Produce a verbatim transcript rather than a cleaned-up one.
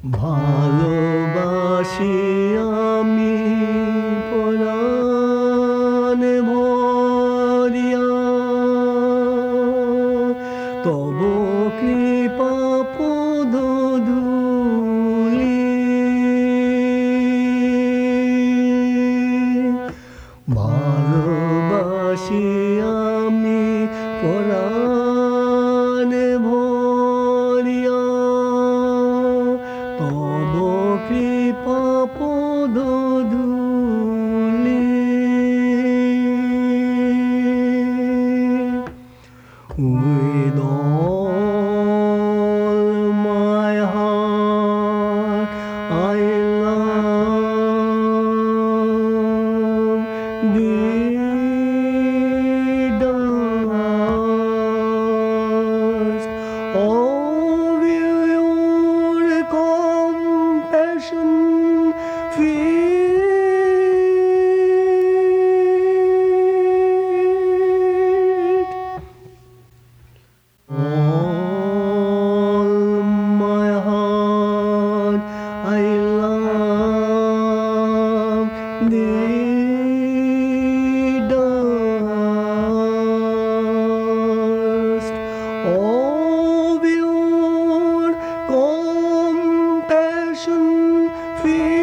ভালোবাসি আমি পরাণে ভরিয়া তব কৃপা পদ ধূলি ভালোবাসি আমি পরাণে ভরিয়া তব কৃপা পদ ধূলি with all my heart I love thee, dust of your compassion filled. All my heart I love thee, dust of your compassion filled.